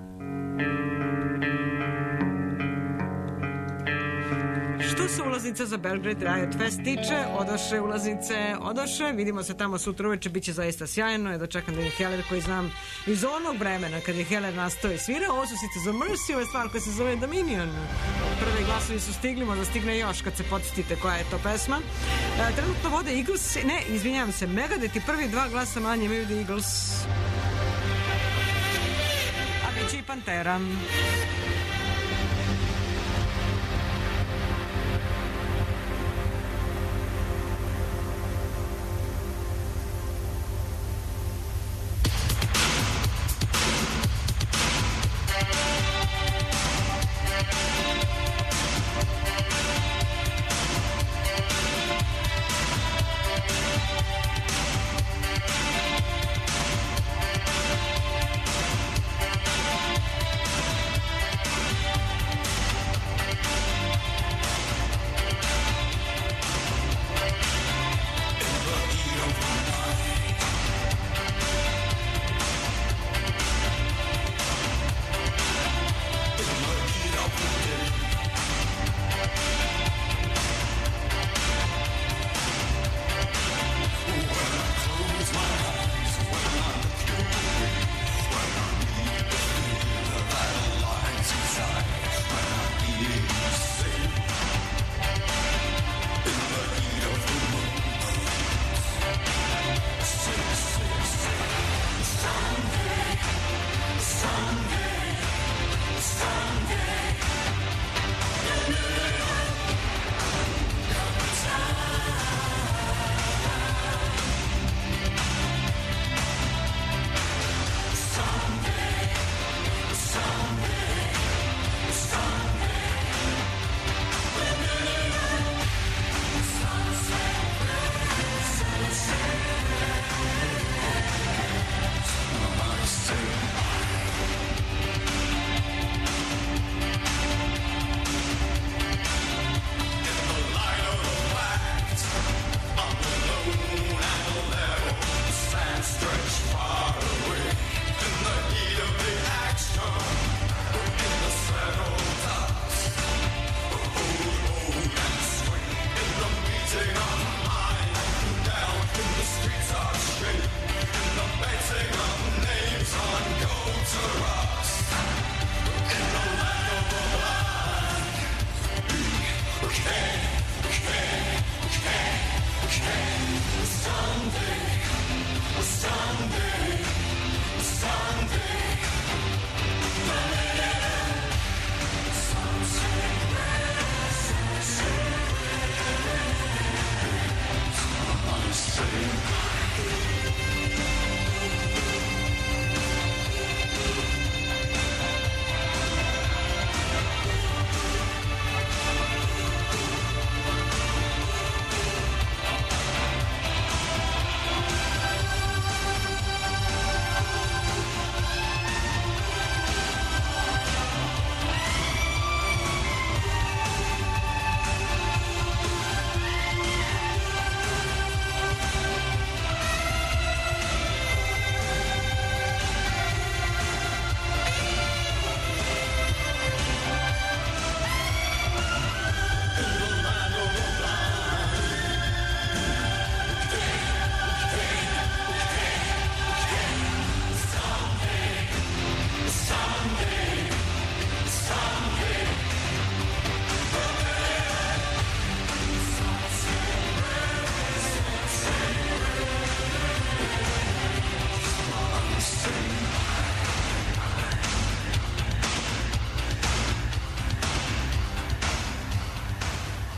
S2: Što se ulaznica za Belgrade Riot Fest tiče, odoše ulaznice, odoše, vidimo se tamo sutra uveče, bit će zaista sjajno, ja dočekam da je Heller koji znam iz onog vremena kad je Heller nastao i svirao. Ovo su sice za Mercy, ovo je stvar koja se zove Dominion. Prvi glasovi su stigli, možda stigne još kad se podsjetite koja je to pesma. E, trenutno vode Eagles, ne, izvinjavam se, Megadeth i prvi dva glasa manje imaju da Eagles. A bit će i Pantera.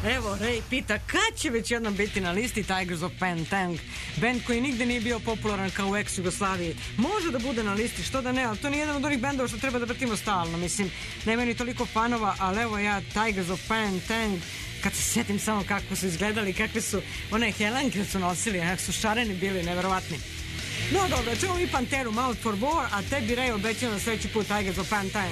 S2: Evo, Ray pita, kad će već jednom biti na listi Tigers of Pantang? Band koji nigde nije bio popularan kao u ex-Jugoslaviji. Može da bude na listi, što da ne, ali to nije jedan od onih bendova što treba da vrtimo stalno. Mislim, nema ni toliko fanova, ali evo ja, Tigers of Pantang, kad se sjetim samo kako su izgledali, kakve su one helenke su nosili, kako su šareni bili, neverovatni. No dobro, čemo mi Panteru, Mouth for War, a tebi Ray obećao na sledeći put Tigers of Pantang.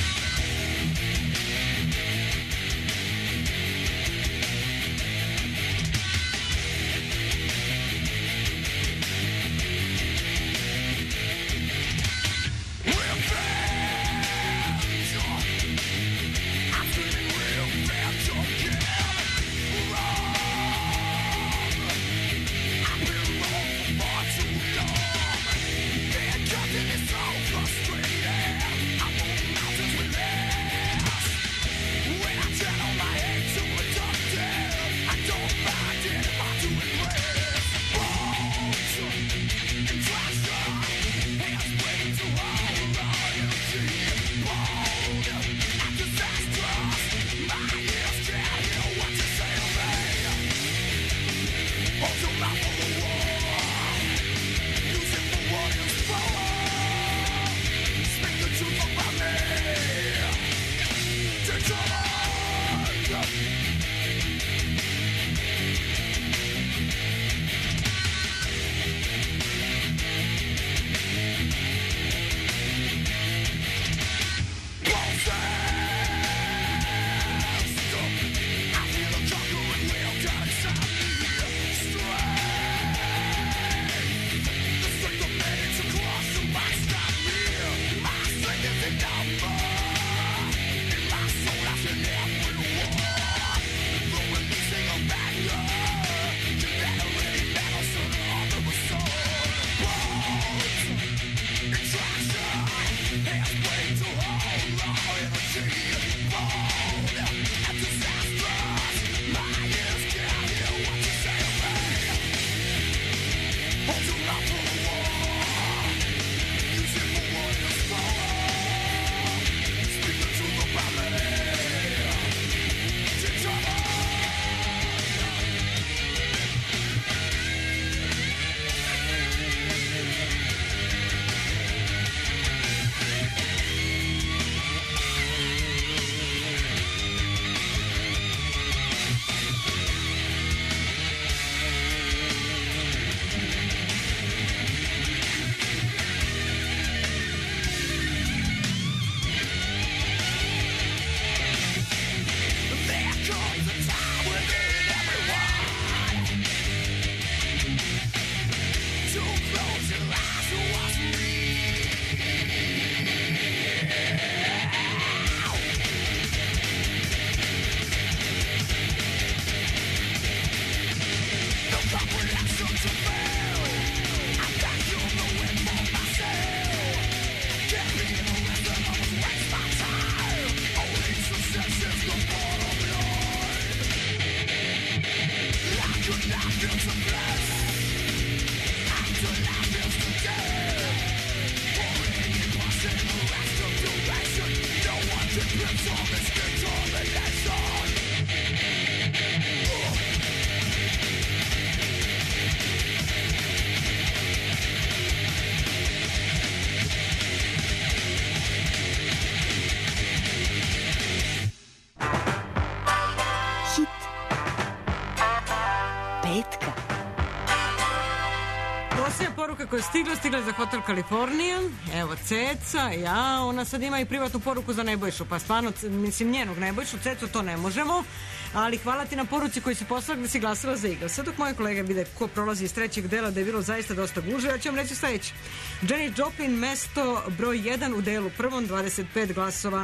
S2: Poruka koja je stigla, stigla za Hotel Kalifornija. Evo Ceca, ja, ona sad ima i privatnu poruku za Nebojšu, pa stvarno, mislim, njenog Nebojšu, Cecu to ne možemo, ali hvala ti na poruci koji si poslala da si glasila za Eagles. Sad dok moje kolege vide ko prolazi iz trećeg dela da je bilo zaista dosta guže, ja ću vam reći sledeće. Janis Joplin, mesto broj jedan u delu prvom, dvadeset pet glasova.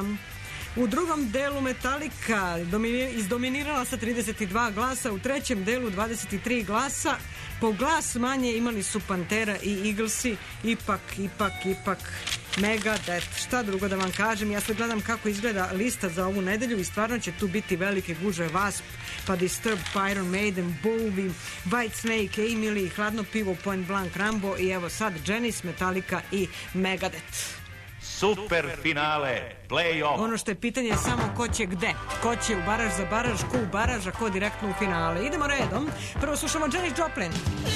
S2: U drugom delu Metallica izdominirala sa trideset dva glasa, u trećem delu dvadeset tri glasa, po glas manje imali su Pantera i Eaglesi, ipak, ipak, ipak Megadeth. Šta drugo da vam kažem, ja sad gledam kako izgleda lista za ovu nedelju i stvarno će tu biti velike guže, Wasp, pa Disturbed, pa Iron Maiden, Bowie, Whitesnake, Emily, Hladno pivo, Point Blank, Rambo i evo sad Janis, Metallica i Megadeth.
S8: Super finale, play-off.
S2: Ono što je pitanje je samo ko će gde. Ko će u baraž za baraž, ko u baraž, a ko direktno u finale. Idemo redom. Prvo slušamo Janis Joplin.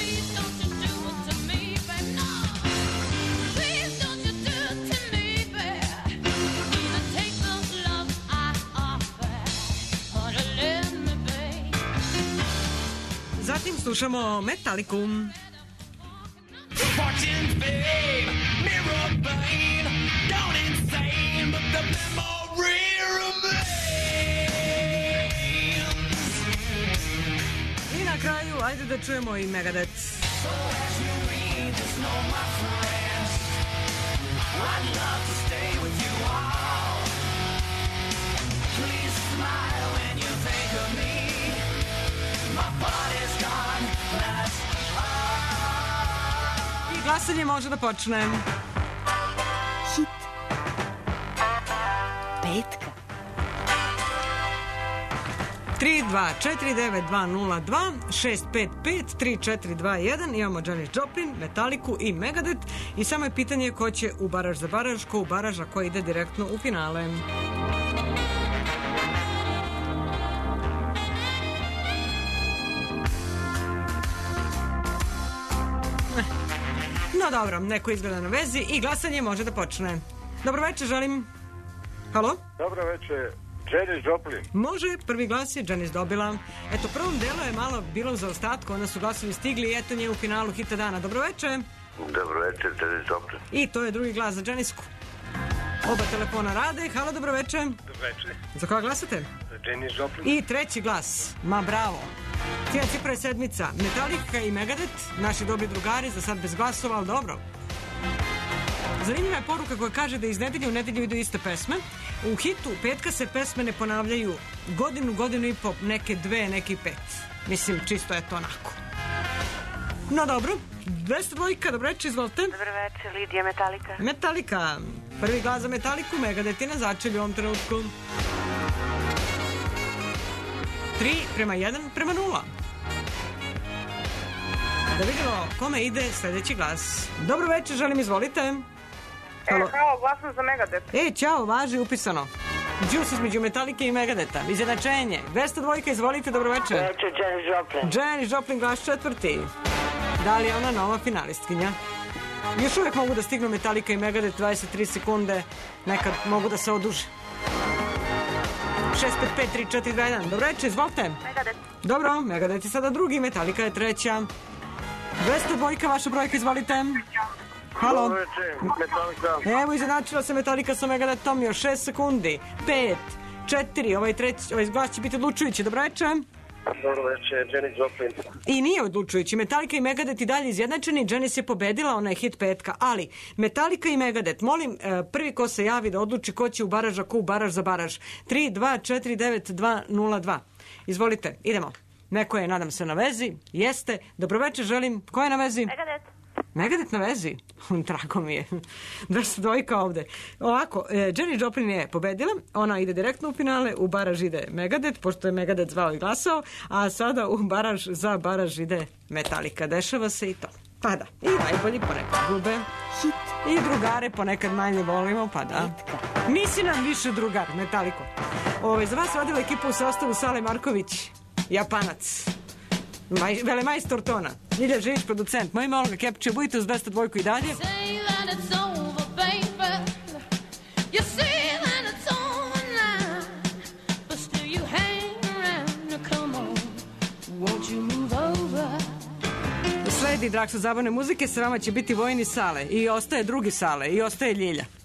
S2: Zatim slušamo Metaliku.
S3: Fortune's fame, mirror vein, down insane, but the memory remains.
S2: I na kraju, ajde da čujemo i Megadeth.
S3: So as you read this note, my friends, I'd love to stay with you all. Please smile when you think of me. My body's gone, that's
S2: I glasanje može da počne.
S6: Hit petka.
S2: tri dva četiri devet dva nula dva šest pet pet tri četiri dva jedan. Imamo Janis Joplin, Metaliku i Megadeth. I samo je pitanje ko će u baraž za baraž, ko u baraž, a ko ide direktno u finale. No dobro, neko izgleda na vezi i glasanje može da počne. Dobro večer, želim. Halo?
S9: Dobro večer, Janis Joplin.
S2: Može, prvi glas je Janis dobila. Eto, prvom delu je malo bilo u zaostatku, onda su glasovi stigli i eto nje u finalu hita dana. Dobro večer.
S9: Dobro večer, Janis Joplin.
S2: I to je drugi glas za Janisku. Oba telefona rade. Halo, dobro večer.
S9: Dobro večer,
S2: Za koga glasate?
S9: Janis Joplin.
S2: I treći glas. Ma bravo. Cijena cifra je sedmica. Metallica i Megadeth, naši dobri drugari, za sad bez glasova, ali dobro. Zanimljiva je poruka koja kaže da iz nedelje u nedelju idu iste pesme. U hitu petka se pesme ne ponavljaju godinu, godinu i po, neke dve, neki pet. Mislim, čisto je to onako. No dobro, dvesta dvojka, dobro večer, izvolite.
S10: Dobro večer, Lidija, Metallica.
S2: Metallica. Prvi glas za Metalliku, Megadeth je na začelju u ovom trenutku. tri prema jedan prema nula. Da vidimo kome ide sljedeći glas. Dobro večer, želim, izvolite.
S10: Halo. E, halo, glasam za Megadeth.
S2: E, ćao, važi, upisano. Džus između Metalike i Megadeta. Izjednačenje. dvesta dvojka, izvolite, dobro večer.
S10: Večer, Janis Joplin.
S2: Janis Joplin, glas četvrti. Da li je ona nova finalistkinja? Još uvijek mogu da stignu Metalika i Megadeth, dvadeset tri sekunde. Nekad mogu da se oduže. šest pet pet tri četiri dva jedan. Dobro večer, izvolite.
S10: Megadeth.
S2: Dobro, Megadeth je sada drugi, Metallica je treća. dvesta dvojka, vaša brojka, izvolite. Halo.
S9: Dobro večer, Metallica.
S2: Evo, izjednačila se Metallica sa Megadethom, još šest sekundi. pet, četiri, ovaj, treći, ovaj glas će biti odlučujući. Dobro večer.
S9: Dobro večer, Janis Joplin.
S2: I nije odlučujući. Metallica i Megadeth i dalje izjednačeni. Janis je pobedila, ona je hit petka. Ali, Metallica i Megadeth, molim, prvi ko se javi da odluči ko će u baraž, a ko u baraž za baraž. tri dva četiri devet dva nula dva. Izvolite, idemo. Neko je, nadam se, na vezi. Jeste. Dobro večer, želim. Ko je na vezi?
S10: Megadeth.
S2: Megadeth na vezi? Drago mi je. dvesta dvojka ovde. Ovako, e, Janis Joplin je pobedila, ona ide direktno u finale, u baraž ide Megadeth, pošto je Megadeth zvao i glasao, a sada u baraž za baraž ide Metallica. Dešava se i to. Pa da. I najbolji ponekad gube.
S6: Hit
S2: I drugare ponekad manje volimo, pa da. Nisi nam više drugar, Metaliko. Ove, za vas radila ekipa u sastavu Sale Marković, Japanac. Maj, velemajstor tona. Ljilja Živić, producent. Moj ime Olga Kepče, budite uz dvesta dvojku i dalje. Sledi Draksa zabavne muzike, sa vama će biti Vojni Sale i ostaje drugi Sale i ostaje Ljilja.